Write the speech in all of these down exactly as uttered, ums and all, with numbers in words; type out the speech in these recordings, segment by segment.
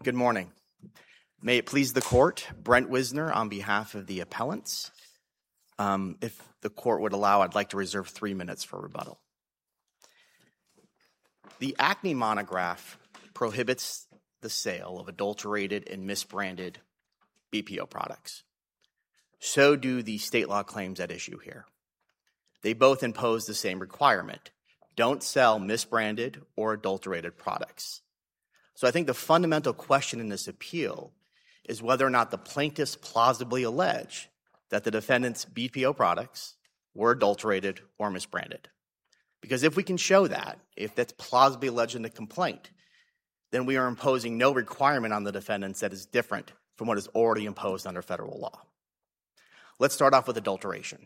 Good morning. May it please the court, Brent Wisner on behalf of the appellants. Um, if the court would allow, I'd like to reserve three minutes for rebuttal. The Acme monograph prohibits the sale of adulterated and misbranded B P O products. So do the state law claims at issue here. They both impose the same requirement. Don't sell misbranded or adulterated products. So I think the fundamental question in this appeal is whether or not the plaintiffs plausibly allege that the defendant's B P O products were adulterated or misbranded. Because if we can show that, if that's plausibly alleged in the complaint, then we are imposing no requirement on the defendants that is different from what is already imposed under federal law. Let's start off with adulteration.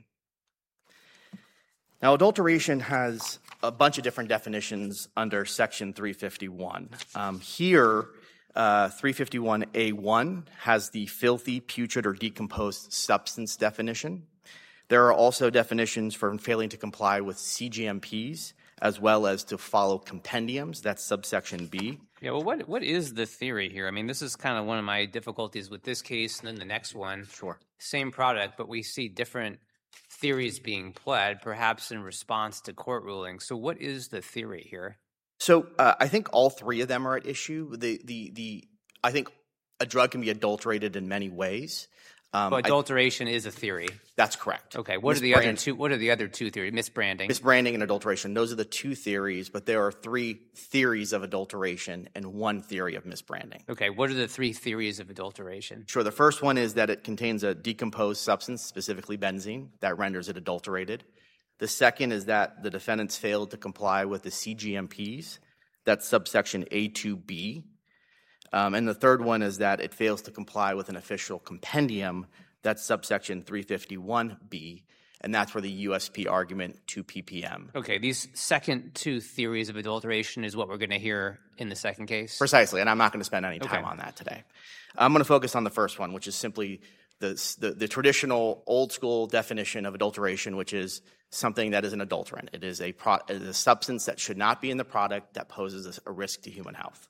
Now, adulteration has a bunch of different definitions under Section three fifty-one. Um, here, uh, three fifty-one A one has the filthy, putrid, or decomposed substance definition. There are also definitions for failing to comply with C G M Ps, as well as to follow compendiums. That's subsection B. Yeah, well, what what is the theory here? I mean, this is kind of one of my difficulties with this case and then the next one. Sure. Same product, but we see different theories being pled, perhaps in response to court rulings. So what is the theory here? So uh, I think all three of them are at issue. The the the I think a drug can be adulterated in many ways. Um, but adulteration I, is a theory. That's correct. Okay. What are the other two? What are the other two theories? Misbranding. Misbranding and adulteration. Those are the two theories, but there are three theories of adulteration and one theory of misbranding. Okay. What are the three theories of adulteration? Sure. The first one is that it contains a decomposed substance, specifically benzene, that renders it adulterated. The second is that the defendants failed to comply with the C G M Ps. That's subsection A two B. Um, and the third one is that it fails to comply with an official compendium. That's subsection three fifty-one B, and that's where the U S P argument two P P M. Okay, these second two theories of adulteration is what we're going to hear in the second case? Precisely, and I'm not going to spend any time okay. on that today. I'm going to focus on the first one, which is simply the, the, the traditional old-school definition of adulteration, which is something that is an adulterant. It is a, pro- it is a substance that should not be in the product that poses a risk to human health.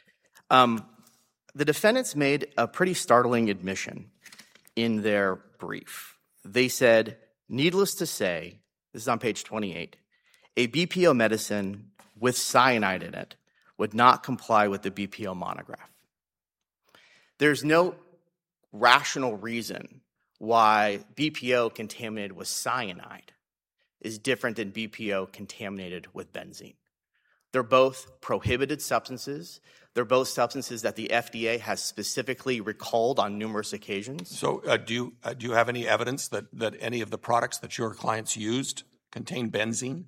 Um, the defendants made a pretty startling admission in their brief. They said, needless to say, this is on page twenty-eight, a B P O medicine with cyanide in it would not comply with the B P O monograph. There's no rational reason why B P O contaminated with cyanide is different than B P O contaminated with benzene. They're both prohibited substances. They're both substances that the F D A has specifically recalled on numerous occasions. So uh, do you uh, do you have any evidence that, that any of the products that your clients used contain benzene?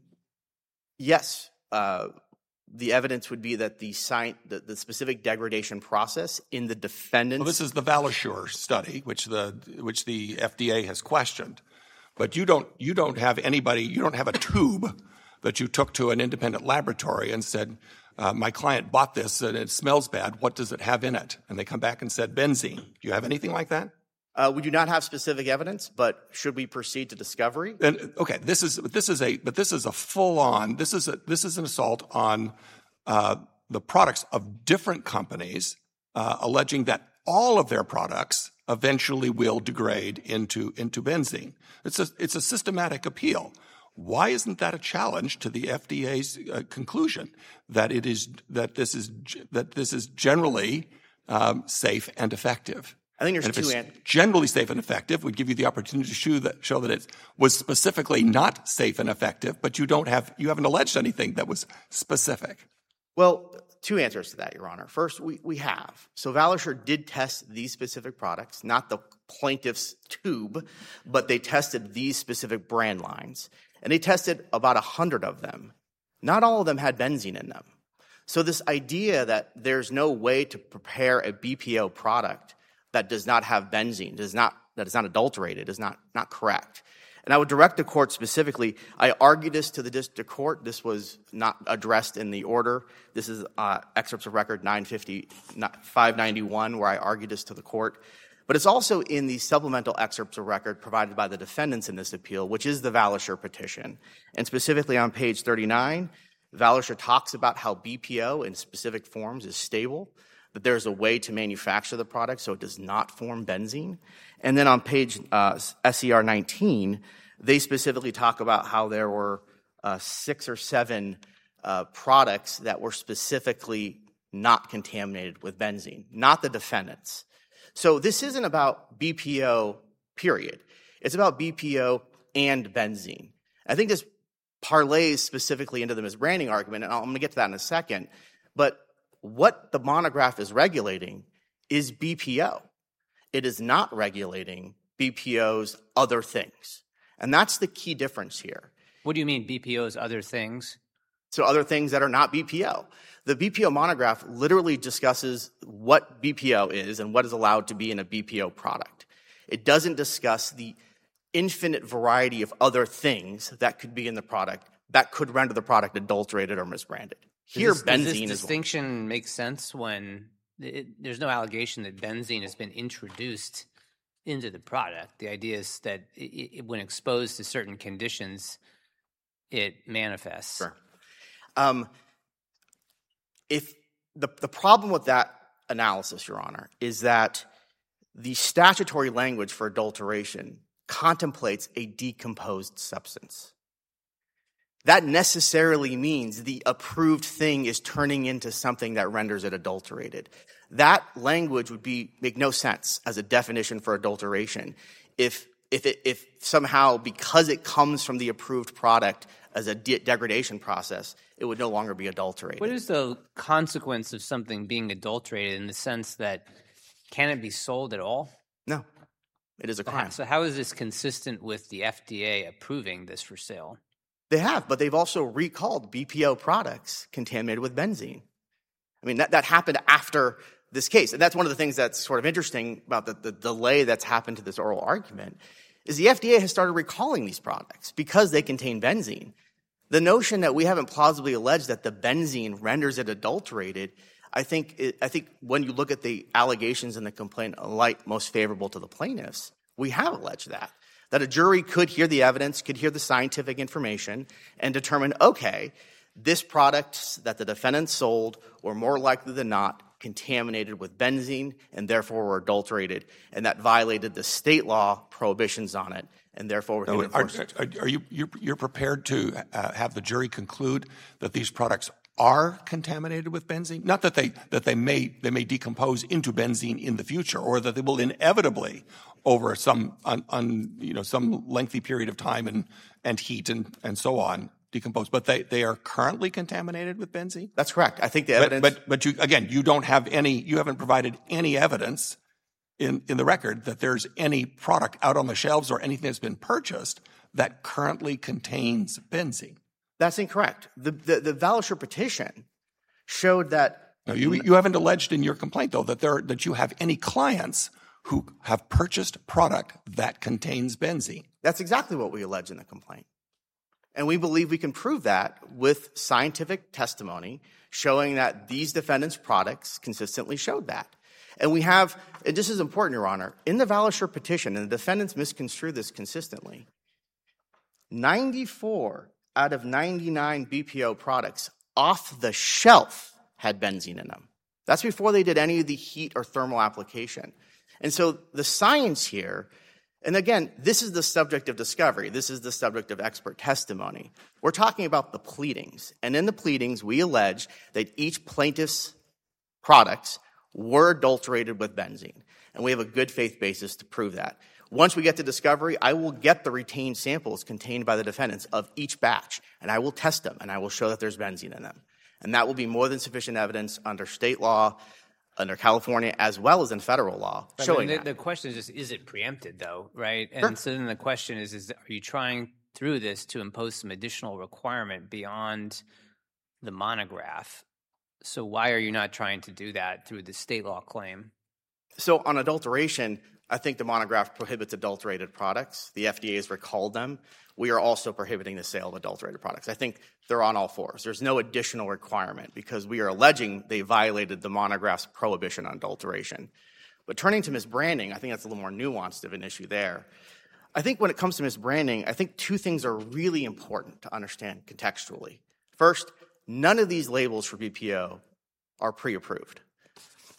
Yes. Uh, the evidence would be that the, sci- the, the specific degradation process in the defendant's... Well, this is the Valisure study, which the which the F D A has questioned. But you don't you don't have anybody, you don't have a tube that you took to an independent laboratory and said, uh, my client bought this and it smells bad. What does it have in it? And they come back and said benzene. Do you have anything like that? Uh, we do not have specific evidence, but should we proceed to discovery? And, okay, this is this is a but this is a full on this is a, this is an assault on uh, the products of different companies, uh, alleging that all of their products eventually will degrade into into benzene. It's a it's a systematic appeal. Why isn't that a challenge to the F D A's uh, conclusion that it is that this is that this is generally um, safe and effective? I think there's and if two it's an- generally safe and effective, would give you the opportunity to show that show that it was specifically not safe and effective, but you don't have you haven't alleged anything that was specific. Well, two answers to that, Your Honor. First, we, we have. So Valisure did test these specific products, not the plaintiff's tube, but they tested these specific brand lines. And they tested about one hundred of them. Not all of them had benzene in them. So this idea that there's no way to prepare a B P O product that does not have benzene, does not, that is not adulterated, is not, not correct. And I would direct the court specifically. I argued this to the district court. This was not addressed in the order. This is uh, excerpts of record nine fifty, five ninety-one, where I argued this to the court. But it's also in the supplemental excerpts of record provided by the defendants in this appeal, which is the Valisure petition. And specifically on page thirty-nine, Valisure talks about how B P O in specific forms is stable. that there's a way to manufacture the product so it does not form benzene. And then on page uh, S E R nineteen, they specifically talk about how there were uh, six or seven uh, products that were specifically not contaminated with benzene, not the defendants. So this isn't about B P O, period. It's about B P O and benzene. I think this parlays specifically into the misbranding argument, and I'm going to get to that in a second. But what the monograph is regulating is B P O. It is not regulating B P O's other things. And that's the key difference here. What do you mean B P O's other things? So other things that are not B P O. The B P O monograph literally discusses what B P O is and what is allowed to be in a B P O product. It doesn't discuss the infinite variety of other things that could be in the product that could render the product adulterated or misbranded. Here, does this, benzene does this is distinction make sense when it, there's no allegation that benzene has been introduced into the product? The idea is that it, it, when exposed to certain conditions, it manifests. Sure. Um, if the the problem with that analysis, Your Honor, is that the statutory language for adulteration contemplates a decomposed substance. That necessarily means the approved thing is turning into something that renders it adulterated. That language would be make no sense as a definition for adulteration if if it, if somehow because it comes from the approved product as a de- degradation process, it would no longer be adulterated. What is the consequence of something being adulterated in the sense that can it be sold at all? No, it is a crime. So how is this consistent with the F D A approving this for sale? They have, but they've also recalled B P O products contaminated with benzene. I mean, that, that happened after this case. And that's one of the things that's sort of interesting about the, the delay that's happened to this oral argument is the F D A has started recalling these products because they contain benzene. The notion that we haven't plausibly alleged that the benzene renders it adulterated, I think it, I think when you look at the allegations in the complaint in light most favorable to the plaintiffs, we have alleged that. That a jury could hear the evidence, could hear the scientific information, and determine, okay, this product that the defendant sold were more likely than not contaminated with benzene and therefore were adulterated, and that violated the state law prohibitions on it, and therefore were no, are, are, are you you're, you're prepared to uh, have the jury conclude that these products are contaminated with benzene? Not that they that they may they may decompose into benzene in the future, or that they will inevitably over some un, un, you know some lengthy period of time and and heat and and so on decompose. But they, they are currently contaminated with benzene? That's correct. I think the evidence. But but, but you again you don't have any you haven't provided any evidence in in the record that there's any product out on the shelves or anything that's been purchased that currently contains benzene. That's incorrect. The the, the Valisher petition showed that. No, you you haven't alleged in your complaint though that there that you have any clients who have purchased product that contains benzene. That's exactly what we allege in the complaint. And we believe we can prove that with scientific testimony showing that these defendants' products consistently showed that. And we have, and this is important, Your Honor, in the Valisher petition, and the defendants misconstrue this consistently, ninety-four out of ninety-nine B P O products off the shelf had benzene in them. That's before they did any of the heat or thermal application. And so the science here, and again, this is the subject of discovery. This is the subject of expert testimony. We're talking about the pleadings. And in the pleadings, we allege that each plaintiff's products were adulterated with benzene. And we have a good faith basis to prove that. Once we get to discovery, I will get the retained samples contained by the defendants of each batch, and I will test them, and I will show that there's benzene in them. And that will be more than sufficient evidence under state law, under California, as well as in federal law, right, showing the, that. The question is just, is it preempted, though, right? And Sure. so then the question is, is, are you trying through this to impose some additional requirement beyond the monograph? So why are you not trying to do that through the state law claim? So on adulteration, I think the monograph prohibits adulterated products. The F D A has recalled them. We are also prohibiting the sale of adulterated products. I think they're on all fours. There's no additional requirement because we are alleging they violated the monograph's prohibition on adulteration. But turning to misbranding, I think that's a little more nuanced of an issue there. I think when it comes to misbranding, I think two things are really important to understand contextually. First, none of these labels for B P O are pre-approved.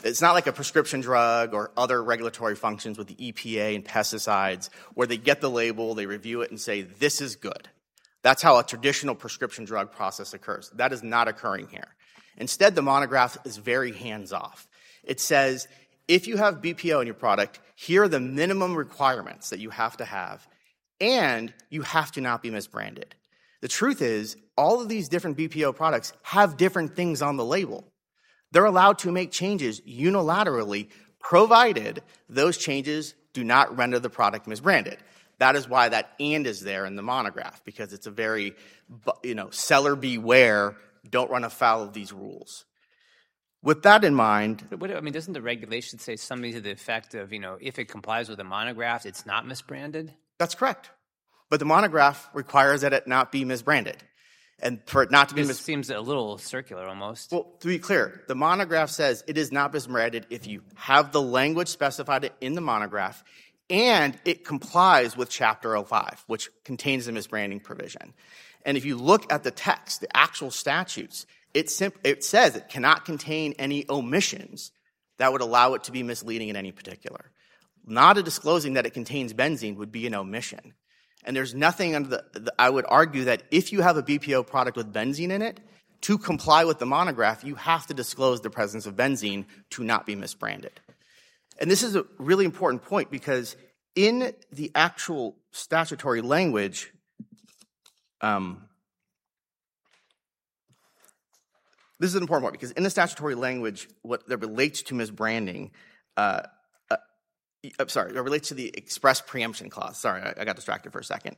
It's not like a prescription drug or other regulatory functions with the E P A and pesticides where they get the label, they review it, and say, this is good. That's how a traditional prescription drug process occurs. That is not occurring here. Instead, the monograph is very hands-off. It says, if you have B P O in your product, here are the minimum requirements that you have to have, and you have to not be misbranded. The truth is, all of these different B P O products have different things on the label. They're allowed to make changes unilaterally, provided those changes do not render the product misbranded. That is why that and is there in the monograph, because it's a very, you know, seller beware, don't run afoul of these rules. With that in mind... What, I mean, doesn't the regulation say something to the effect of, you know, if it complies with the monograph, it's not misbranded? That's correct. But the monograph requires that it not be misbranded. And for it not to be... This mis- seems a little circular almost. Well, to be clear, the monograph says it is not misbranded if you have the language specified in the monograph and it complies with Chapter oh five, which contains the misbranding provision. And if you look at the text, the actual statutes, it, sim- it says it cannot contain any omissions that would allow it to be misleading in any particular. Not a disclosing that it contains benzene would be an omission. And there's nothing under the, the, I would argue that if you have a B P O product with benzene in it, to comply with the monograph, you have to disclose the presence of benzene to not be misbranded. And this is a really important point because in the actual statutory language, um, this is an important point because in the statutory language, what that relates to misbranding, uh, I'm sorry, it relates to the express preemption clause. Sorry, I, I got distracted for a second.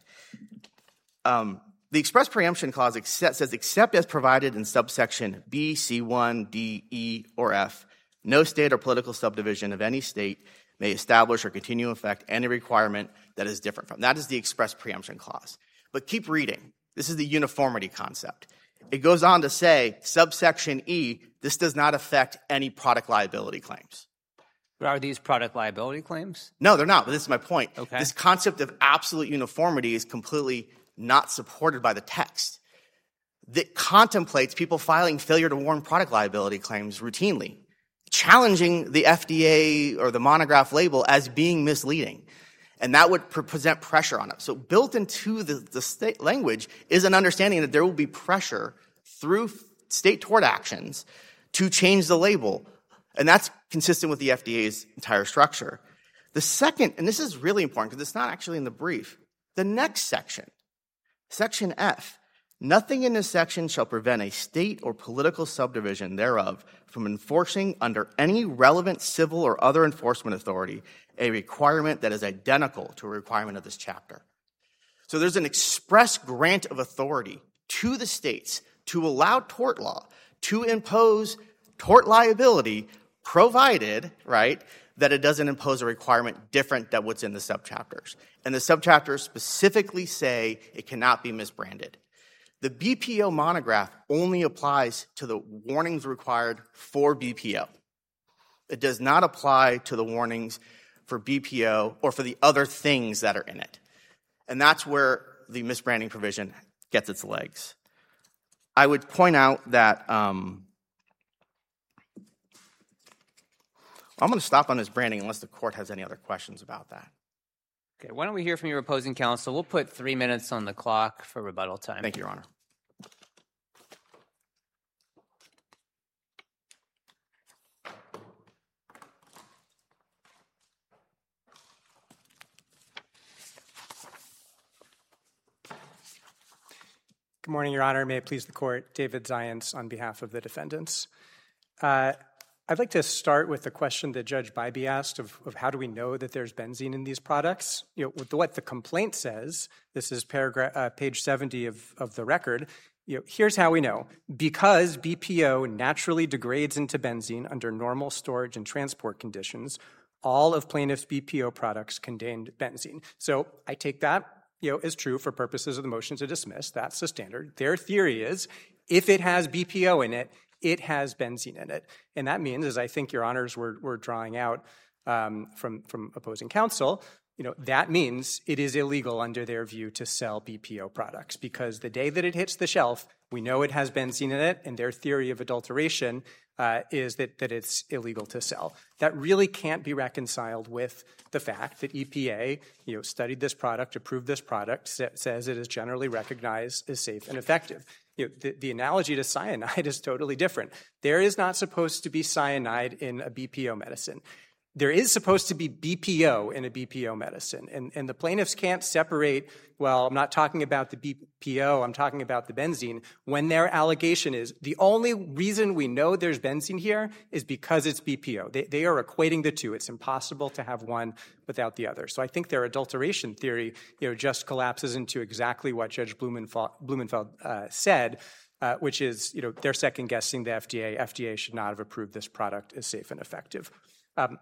Um, the express preemption clause accept, says, except as provided in subsection B, C one, D, E, or F, no state or political subdivision of any state may establish or continue in effect any requirement that is different from. That is the express preemption clause. But keep reading. This is the uniformity concept. It goes on to say, subsection E, this does not affect any product liability claims. But are these product liability claims? No, they're not, but this is my point. Okay. This concept of absolute uniformity is completely not supported by the text. That contemplates people filing failure to warn product liability claims routinely, challenging the F D A or the monograph label as being misleading. And that would pre- present pressure on it. So built into the, the state language is an understanding that there will be pressure through state tort actions to change the label. And that's consistent with the F D A's entire structure. The second, and this is really important because it's not actually in the brief, the next section, section F, nothing in this section shall prevent a state or political subdivision thereof from enforcing under any relevant civil or other enforcement authority a requirement that is identical to a requirement of this chapter. So there's an express grant of authority to the states to allow tort law to impose tort liability provided, right, that it doesn't impose a requirement different than what's in the subchapters. And the subchapters specifically say it cannot be misbranded. The B P O monograph only applies to the warnings required for B P O. It does not apply to the warnings for B P O or for the other things that are in it. And that's where the misbranding provision gets its legs. I would point out that um, I'm going to stop on this branding unless the court has any other questions about that. Okay, why don't we hear from your opposing counsel? We'll put three minutes on the clock for rebuttal time. Thank you, Your Honor. Good morning, Your Honor. May it please the court. David Zients on behalf of the defendants. Uh, I'd like to start with the question that Judge Bybee asked of, of how do we know that there's benzene in these products? You know, with what the complaint says, this is paragraph, uh, page seventy of, of the record, you know, here's how we know. Because B P O naturally degrades into benzene under normal storage and transport conditions, all of plaintiff's B P O products contained benzene. So I take that, you know, as true for purposes of the motion to dismiss. That's the standard. Their theory is if it has B P O in it, it has benzene in it. And that means, as I think Your Honors were, were drawing out um, from, from opposing counsel, you know, that means it is illegal under their view to sell B P O products, because the day that it hits the shelf, we know it has benzene in it, and their theory of adulteration uh, is that, that it's illegal to sell. That really can't be reconciled with the fact that E P A, you know, studied this product, approved this product, sa- says it is generally recognized as safe and effective. You know, the, the analogy to cyanide is totally different. There is not supposed to be cyanide in a B P O medicine. There is supposed to be B P O in a B P O medicine, and, and the plaintiffs can't separate, well, I'm not talking about the B P O, I'm talking about the benzene, when their allegation is the only reason we know there's benzene here is because it's B P O. They, they are equating the two. It's impossible to have one without the other. So I think their adulteration theory, you know, just collapses into exactly what Judge Blumenfeld, Blumenfeld uh, said, uh, which is, you know, they're second-guessing the F D A. F D A should not have approved this product as safe and effective. Um,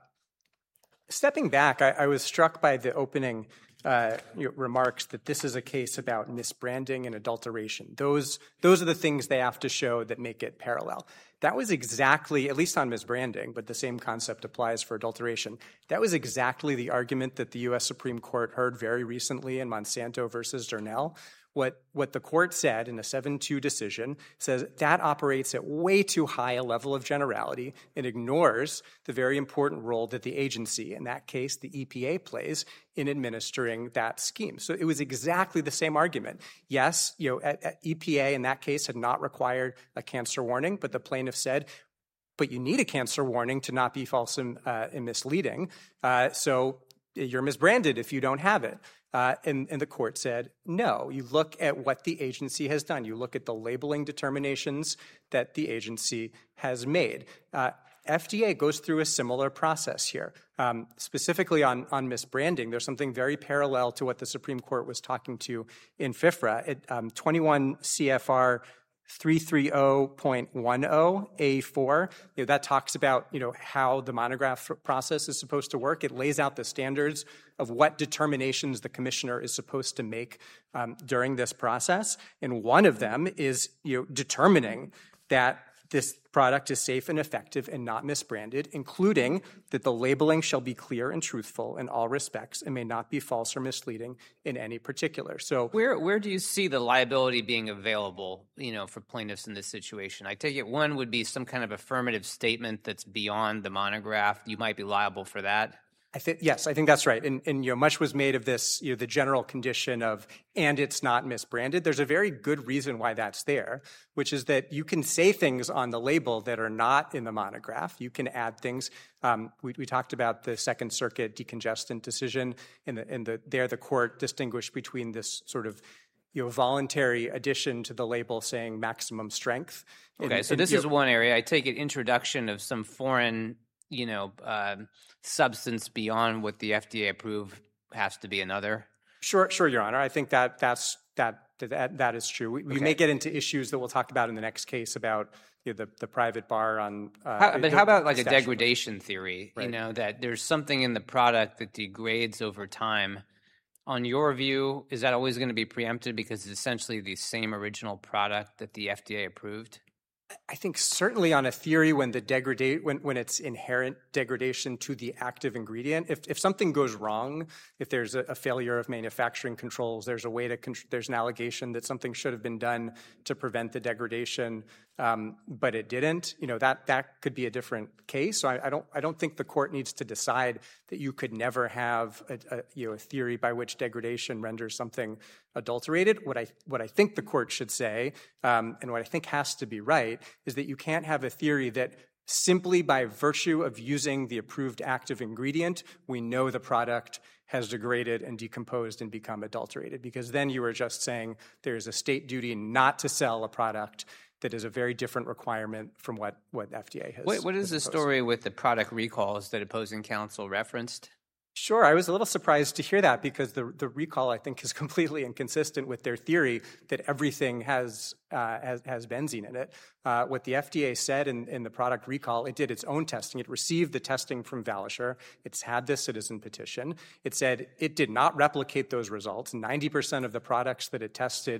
Stepping back, I, I was struck by the opening uh, you know, remarks that this is a case about misbranding and adulteration. Those, those are the things they have to show that make it parallel. That was exactly, at least on misbranding, but the same concept applies for adulteration. That was exactly the argument that the U S Supreme Court heard very recently in Monsanto versus Darnell. What, what the court said in a seven two decision says that operates at way too high a level of generality and ignores the very important role that the agency, in that case the E P A, plays in administering that scheme. So it was exactly the same argument. Yes, you know, at, at E P A in that case had not required a cancer warning, but the plaintiff said, but you need a cancer warning to not be false and, uh, and misleading. Uh, so you're misbranded if you don't have it. Uh, and, and the court said, no, you look at what the agency has done. You look at the labeling determinations that the agency has made. Uh, F D A goes through a similar process here. Um, specifically on, on misbranding, there's something very parallel to what the Supreme Court was talking to in FIFRA. It, um, twenty-one C F R three thirty point ten A four, you know, that talks about, you know, how the monograph process is supposed to work. It lays out the standards of what determinations the commissioner is supposed to make um, during this process. And one of them is, you know, determining that this product is safe and effective and not misbranded, including that the labeling shall be clear and truthful in all respects and may not be false or misleading in any particular. So where where do you see the liability being available, you know, for plaintiffs in this situation? I take it one would be some kind of affirmative statement that's beyond the monograph. You might be liable for that. I think, yes, I think that's right. And, and, you know, much was made of this, you know, the general condition of, and it's not misbranded. There's a very good reason why that's there, which is that you can say things on the label that are not in the monograph. You can add things. Um, we, we talked about the Second Circuit decongestant decision, and the, and the, there the court distinguished between this sort of, you know, voluntary addition to the label saying maximum strength. Okay, and, so and, this you is know, one area. I take it introduction of some foreign, you know, uh, substance beyond what the F D A approved has to be another. Sure, sure, Your Honor. I think that that's that that that is true. We, we Okay. may get into issues that we'll talk about in the next case about, you know, the the private bar on. Uh, How, but the, how about like a statute. degradation theory? Right. You know, that there's something in the product that degrades over time. On your view, is that always going to be preempted because it's essentially the same original product that the F D A approved? I think certainly on a theory when the degrade when, when it's inherent degradation to the active ingredient, if if something goes wrong, if there's a, a failure of manufacturing controls, there's a way to con- there's an allegation that something should have been done to prevent the degradation, um, but it didn't. You know, that that could be a different case. So I, I don't I don't think the court needs to decide that you could never have a, a you know a theory by which degradation renders something adulterated. What I what I think the court should say, um, and what I think has to be right, is that you can't have a theory that simply by virtue of using the approved active ingredient, we know the product has degraded and decomposed and become adulterated, because then you are just saying there's a state duty not to sell a product that is a very different requirement from what, what F D A has. What, what is has the imposed. story with the product recalls that opposing counsel referenced? Sure. I was a little surprised to hear that because the the recall, I think, is completely inconsistent with their theory that everything has uh, has, has benzene in it. Uh, what the F D A said in, in the product recall, it did its own testing. It received the testing from Valisher. It's had this citizen petition. It said it did not replicate those results. ninety percent of the products that it tested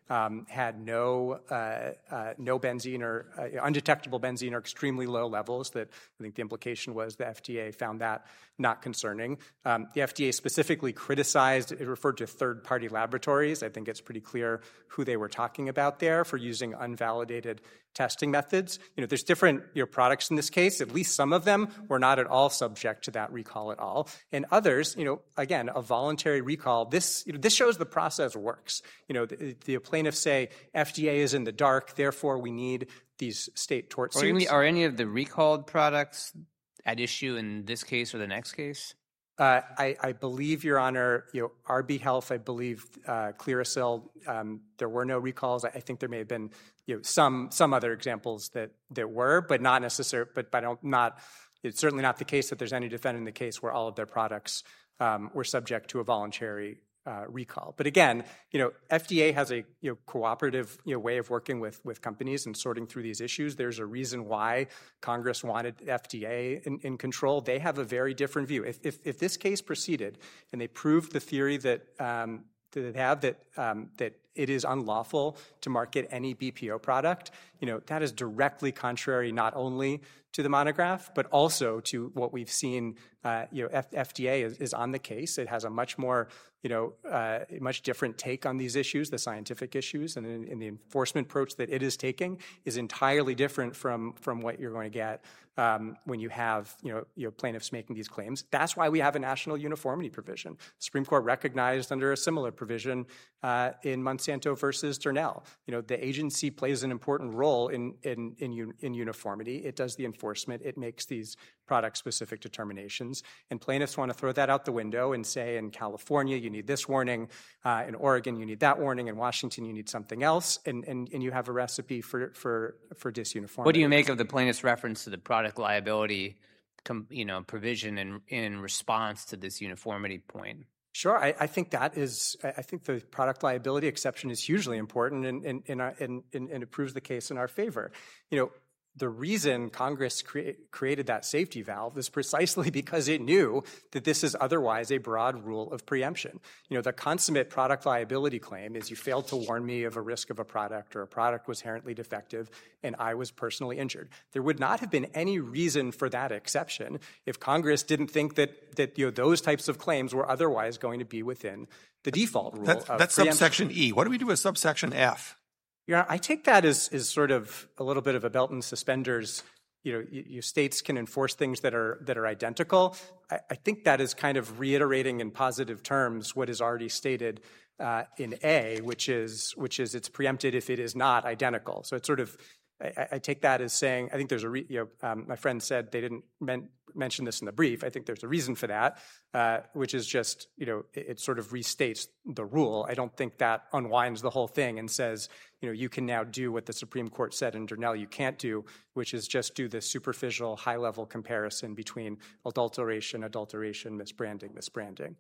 um, had no uh, uh, no benzene or uh, undetectable benzene or extremely low levels. That I think the implication was the F D A found that not concerning. Um, the F D A specifically criticized, it referred to third-party laboratories. I think it's pretty clear who they were talking about there for using unvalidated testing methods. You know, there's different you know, products in this case. At least some of them were not at all subject to that recall at all. And others, you know, again, a voluntary recall, this, you know, this shows the process works. You know, the, the plaintiffs say F D A is in the dark, therefore we need these state tort suits. Are any, are any of the recalled products at issue in this case or the next case? Uh, I, I believe, Your Honor, you know, R B Health, I believe, uh, Clearasil, um, there were no recalls. I, I think there may have been, you know, some some other examples that that were, but not necessary. But but don't not. It's certainly not the case that there's any defendant in the case where all of their products um, were subject to a voluntary Uh, recall. But again, you know, F D A has a you know, cooperative you know, way of working with, with companies and sorting through these issues. There's a reason why Congress wanted F D A in, in control. They have a very different view. If, if, if this case proceeded and they proved the theory that um, that they have that um, that it is unlawful to market any B P O product, you know, that is directly contrary not only to the monograph, but also to what we've seen. Uh, you know, F- FDA is, is on the case. It has a much more, you know, uh, much different take on these issues, the scientific issues, and, in, in the enforcement approach that it is taking is entirely different from from what you're going to get um, when you have, you know, you know, plaintiffs making these claims. That's why we have a national uniformity provision. The Supreme Court recognized under a similar provision uh, in Monsanto versus Durnell. You know, the agency plays an important role in in in, in uniformity. It does the enforcement. It makes these product-specific determinations. And plaintiffs want to throw that out the window and say, in California, you need this warning. Uh, in Oregon, you need that warning. In Washington, you need something else. And, and, and you have a recipe for, for, for disuniformity. What do you make of the plaintiff's reference to the product liability com, you know, provision in, in response to this uniformity point? Sure, I, I think that is. I think the product liability exception is hugely important, and and and, and, and it proves the case in our favor. You know, the reason Congress crea- created that safety valve is precisely because it knew that this is otherwise a broad rule of preemption. You know, the consummate product liability claim is you failed to warn me of a risk of a product, or a product was inherently defective and I was personally injured. There would not have been any reason for that exception if Congress didn't think that that you know those types of claims were otherwise going to be within the default rule. That's, of that's preemption. subsection E. What do we do with subsection F? Yeah, I take that as, as sort of a little bit of a belt and suspenders. You know, you, you states can enforce things that are that are identical. I, I think that is kind of reiterating in positive terms what is already stated uh, in A, which is which is it's preempted if it is not identical. So it's sort of I, I take that as saying I think there's a re, you know um, my friend said they didn't men, mention this in the brief. I think there's a reason for that, uh, which is just you know it, it sort of restates the rule. I don't think that unwinds the whole thing and says, you know, you can now do what the Supreme Court said in Durnell you can't do, which is just do the superficial, high-level comparison between adulteration, adulteration, misbranding, misbranding.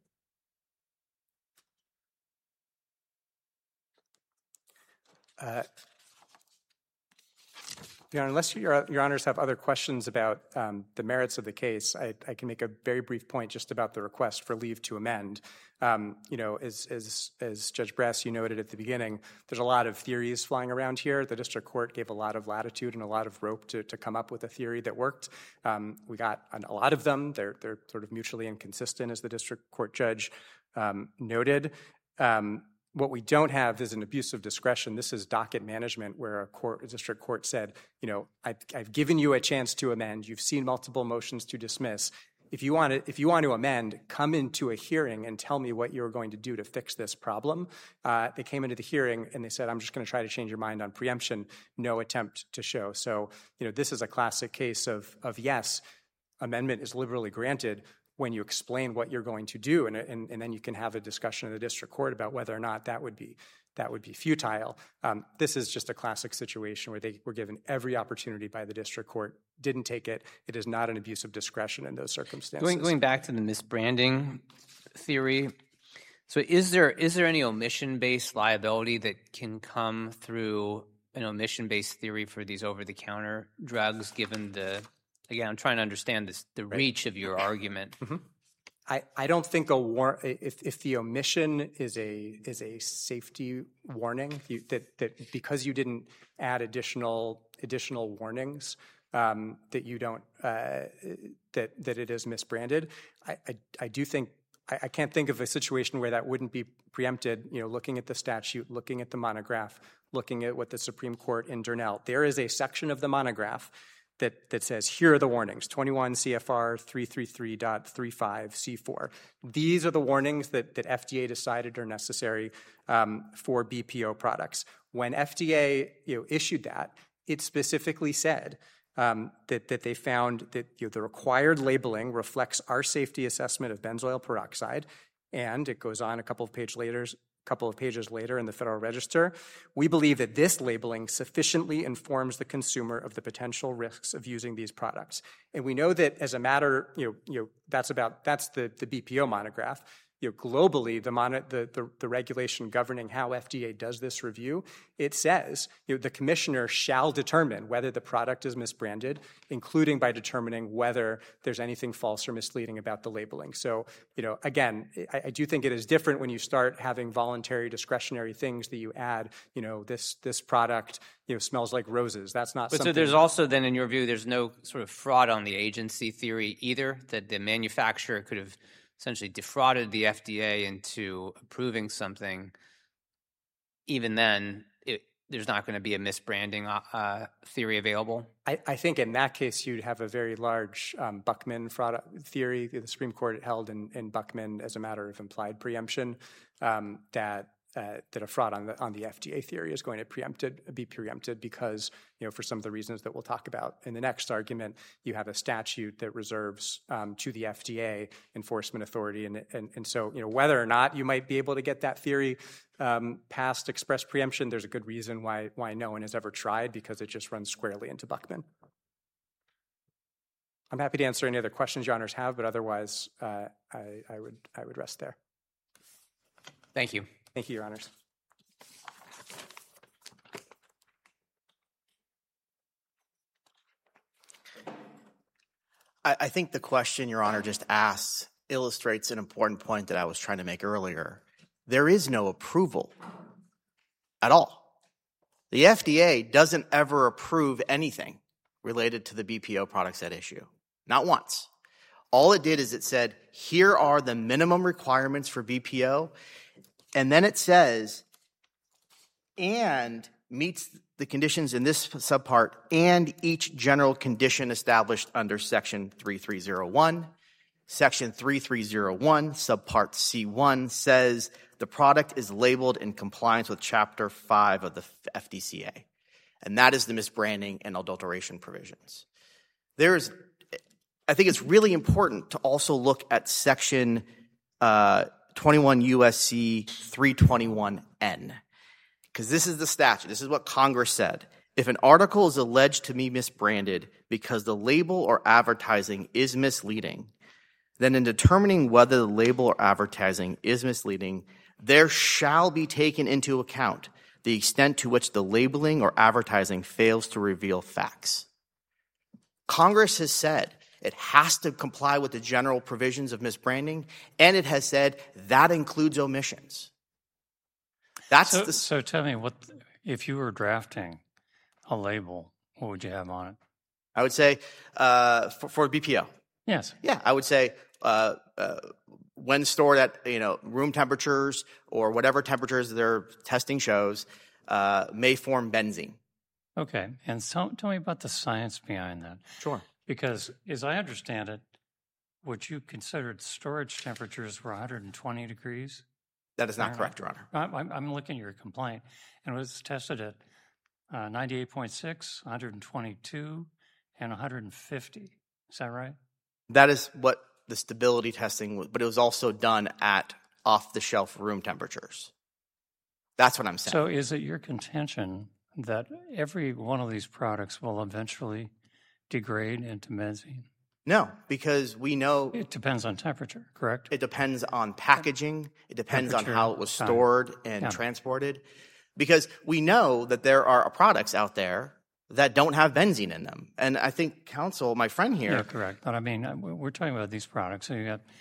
Uh, You know, unless your, your honors have other questions about um, the merits of the case, I, I can make a very brief point just about the request for leave to amend. Um, you know, as, as, as Judge Brass, you noted at the beginning, there's a lot of theories flying around here. The district court gave a lot of latitude and a lot of rope to, to come up with a theory that worked. Um, we got a lot of them. They're, they're sort of mutually inconsistent, as the district court judge um, noted. Um, What we don't have is an abuse of discretion. This is docket management where a court, a district court said, you know, I've, I've given you a chance to amend. You've seen multiple motions to dismiss. If you want to, if you want to amend, come into a hearing and tell me what you're going to do to fix this problem. Uh, they came into the hearing and they said, I'm just going to try to change your mind on preemption. No attempt to show. So, you know, this is a classic case of, of yes, amendment is liberally granted when you explain what you're going to do, and, and, and then you can have a discussion in the district court about whether or not that would be that would be futile. Um, this is just a classic situation where they were given every opportunity by the district court, didn't take it. It is not an abuse of discretion in those circumstances. Going, going back to the misbranding theory, so is there is there any omission-based liability that can come through an omission-based theory for these over-the-counter drugs, given the Again, I'm trying to understand this, the right. reach of your argument. Mm-hmm. I, I don't think a war if if the omission is a is a safety warning you, that that because you didn't add additional additional warnings um, that you don't uh, that that it is misbranded. I I, I do think I, I can't think of a situation where that wouldn't be preempted. You know, looking at the statute, looking at the monograph, looking at what the Supreme Court in Durnell. There is a section of the monograph that, that says, here are the warnings, twenty-one C F R three thirty-three point thirty-five C four. These are the warnings that, that F D A decided are necessary um, for B P O products. When F D A you know, issued that, it specifically said um, that, that they found that you know, the required labeling reflects our safety assessment of benzoyl peroxide, and it goes on a couple of pages later, couple of pages later in the Federal Register, we believe that this labeling sufficiently informs the consumer of the potential risks of using these products. And we know that as a matter, you know, you know that's about that's the, the B P O monograph. You know, globally, the, mon- the, the the regulation governing how F D A does this review, it says you know, the commissioner shall determine whether the product is misbranded, including by determining whether there's anything false or misleading about the labeling. So, you know, again, I, I do think it is different when you start having voluntary, discretionary things that you add. You know, this this product you know smells like roses. That's not. But something... so there's also then, in your view, there's no sort of fraud on the agency theory either, that the manufacturer could have essentially defrauded the F D A into approving something. Even then, it, there's not going to be a misbranding uh, theory available? I, I think in that case, you'd have a very large um, Buckman fraud theory. The Supreme Court held in, in Buckman as a matter of implied preemption um, that Uh, that a fraud on the on the F D A theory is going to preempted be preempted because you know for some of the reasons that we'll talk about in the next argument, you have a statute that reserves um, to the F D A enforcement authority, and, and and so you know whether or not you might be able to get that theory um, past express preemption, there's a good reason why why no one has ever tried, because it just runs squarely into Buckman. I'm happy to answer any other questions your honors have, but otherwise uh, I, I would I would rest there. Thank you. Thank you, Your Honors. I, I think the question Your Honor just asked illustrates an important point that I was trying to make earlier. There is no approval at all. The F D A doesn't ever approve anything related to the B P O products at issue. Not once. All it did is it said, here are the minimum requirements for B P O. And then it says, and meets the conditions in this subpart and each general condition established under Section thirty-three oh one. Section thirty-three oh one, subpart C one, says the product is labeled in compliance with Chapter five of the F D C A. And that is the misbranding and adulteration provisions. There's, I think it's really important to also look at Section uh, twenty-one U S C three twenty-one N, because this is the statute. This is what Congress said. If an article is alleged to be misbranded because the label or advertising is misleading, then in determining whether the label or advertising is misleading, there shall be taken into account the extent to which the labeling or advertising fails to reveal facts. Congress has said it has to comply with the general provisions of misbranding, and it has said that includes omissions. That's so, the. So tell me, what if you were drafting a label? What would you have on it? I would say uh, for, for B P O. Yes. Yeah, I would say uh, uh, when stored at you know room temperatures or whatever temperatures their testing shows uh, may form benzene. Okay, and so, tell me about the science behind that. Sure. Because, as I understand it, what you considered storage temperatures were one hundred twenty degrees? That is not correct, Your Honor. I'm, I'm looking at your complaint, and it was tested at uh, ninety-eight point six, one hundred twenty-two, and one hundred fifty. Is that right? That is what the stability testing was, but it was also done at off-the-shelf room temperatures. That's what I'm saying. So is it your contention that every one of these products will eventually degrade into benzene? No, because we know it depends on temperature, correct? It depends on packaging. It depends on how it was time. stored and Yeah. transported. Because we know that there are products out there that don't have benzene in them. And I think counsel, my friend here. Yeah, correct. But I mean, we're talking about these products. So you got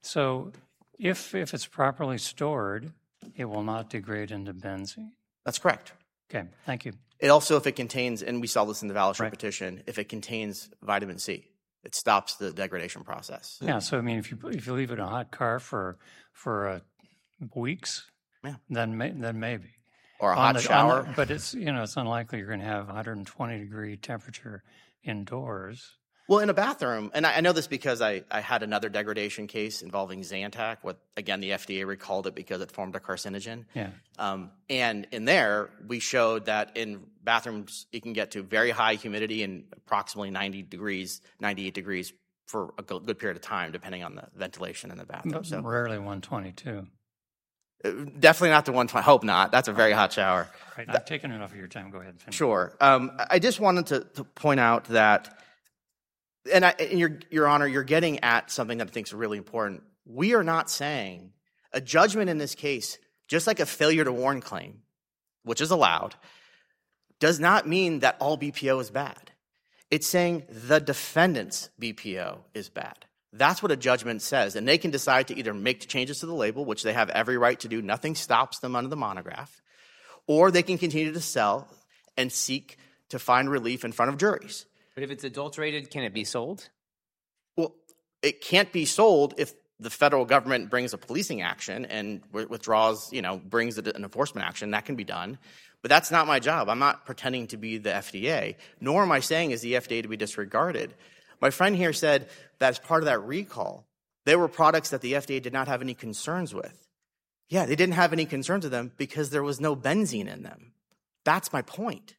So if if it's properly stored, it will not degrade into benzene. That's correct. Okay, thank you. It also, if it contains, and we saw this in the Valisher Right. petition, if it contains vitamin C, it stops the degradation process. Yeah, so I mean, if you if you leave it in a hot car for for uh, weeks, Yeah. then may, then maybe. Or a On hot the- on shower. the- but it's you know it's unlikely you're going to have one hundred twenty degree temperature indoors. Well, in a bathroom, and I, I know this because I, I had another degradation case involving Zantac. What again, the F D A recalled it because it formed a carcinogen. Yeah. Um, and in there, we showed that in bathrooms, you can get to very high humidity and approximately ninety degrees, ninety-eight degrees for a go- good period of time, depending on the ventilation in the bathroom. But So rarely one twenty-two. uh, definitely not the one twenty. Hope not. That's a very hot shower. Right, I've taken enough of your time. Go ahead and finish. Sure. Um, I just wanted to, to point out that, and, I, and your, your Honor, you're getting at something that I think is really important. We are not saying a judgment in this case, just like a failure to warn claim, which is allowed, does not mean that all B P O is bad. It's saying the defendant's B P O is bad. That's what a judgment says. And they can decide to either make changes to the label, which they have every right to do. Nothing stops them under the monograph. Or they can continue to sell and seek to find relief in front of juries. But if it's adulterated, can it be sold? Well, it can't be sold if the federal government brings a policing action and withdraws, you know, brings an enforcement action. That can be done. But that's not my job. I'm not pretending to be the F D A, nor am I saying is the F D A to be disregarded. My friend here said that as part of that recall, there were products that the F D A did not have any concerns with. Yeah, they didn't have any concerns with them because there was no benzene in them. That's my point.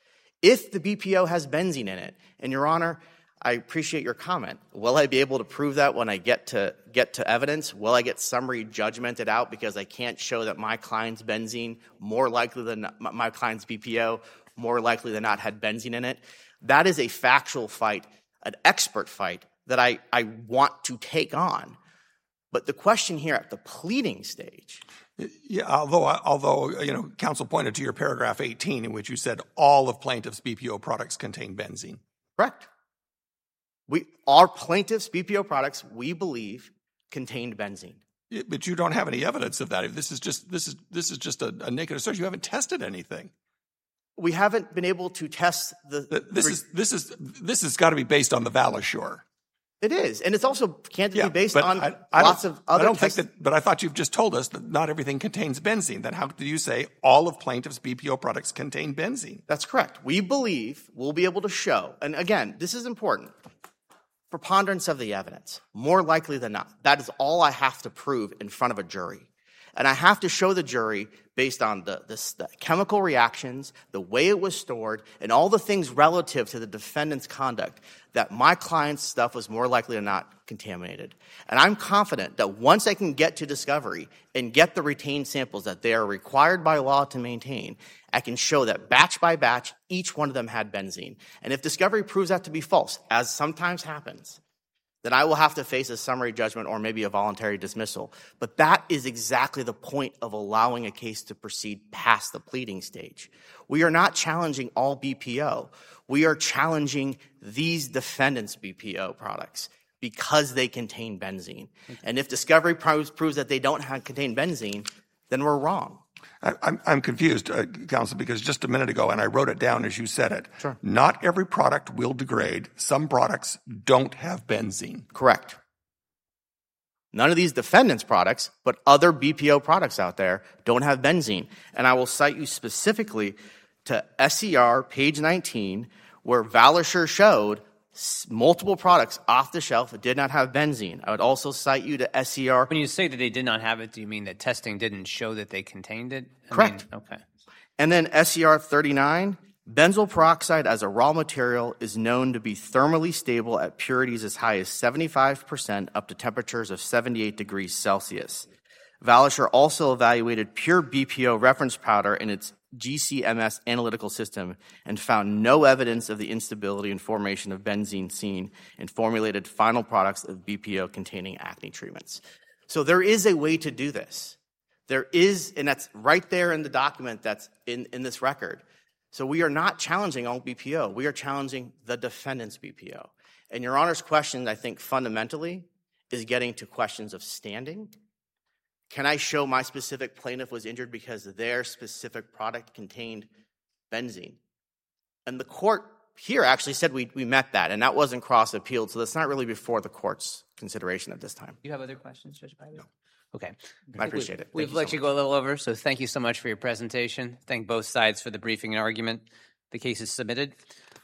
If the B P O has benzene in it, and Your Honor, I appreciate your comment. Will I be able to prove that when I get to get to evidence? Will I get summary judgmented out because I can't show that my client's benzene, more likely than my client's B P O, more likely than not had benzene in it? That is a factual fight, an expert fight that I, I want to take on. But the question here at the pleading stage. Yeah, although, although you know, counsel pointed to your paragraph eighteen in which you said all of plaintiffs' B P O products contain benzene. Correct. We, our plaintiffs' B P O products, we believe, contained benzene. Yeah, but you don't have any evidence of that. This is just this is this is just a, a naked assertion. You haven't tested anything. We haven't been able to test the. This is this is this has got to be based on the Valisher. It is, and it's also can't Yeah, be based but on I, I lots don't- of other. I don't tests. think that. But I thought you've just told us that not everything contains benzene. Then how do you say all of plaintiffs' B P O products contain benzene? That's correct. We believe we'll be able to show, and again, this is important. Preponderance of the evidence, more likely than not. That is all I have to prove in front of a jury. And I have to show the jury based on the, the, the chemical reactions, the way it was stored, and all the things relative to the defendant's conduct that my client's stuff was more likely than not contaminated. And I'm confident that once I can get to discovery and get the retained samples that they are required by law to maintain, I can show that batch by batch, each one of them had benzene. And if discovery proves that to be false, as sometimes happens, then I will have to face a summary judgment or maybe a voluntary dismissal. But that is exactly the point of allowing a case to proceed past the pleading stage. We are not challenging all B P O. We are challenging these defendants' B P O products because they contain benzene. And if discovery proves, proves that they don't have, contain benzene, then we're wrong. I, I'm, I'm confused, uh, counsel, because just a minute ago, and I wrote it down as you said it. Sure. Not every product will degrade. Some products don't have benzene. Correct. None of these defendants' products, but other B P O products out there don't have benzene. And I will cite you specifically to S E R page nineteen, where Valisher showed multiple products off the shelf that did not have benzene. I would also cite you to S E R. When you say that they did not have it, do you mean that testing didn't show that they contained it? I Correct. mean, okay. And then S E R thirty-nine, benzoyl peroxide as a raw material is known to be thermally stable at purities as high as seventy-five percent up to temperatures of seventy-eight degrees Celsius. Valisher also evaluated pure B P O reference powder in its G C M S analytical system and found no evidence of the instability and formation of benzene seen in formulated final products of B P O containing acne treatments. So there is a way to do this. There is, and that's right there in the document that's in, in this record. So we are not challenging all B P O. We are challenging the defendant's B P O. And Your Honor's question, I think, fundamentally is getting to questions of standing. Can I show my specific plaintiff was injured because their specific product contained benzene? And the court here actually said we, we met that, and that wasn't cross-appealed, so that's not really before the court's consideration at this time. Do you have other questions, Judge Bybee? No. Okay. I appreciate we, it. Thank We've you let so you much. go a little over, so thank you so much for your presentation. Thank both sides for the briefing and argument. The case is submitted.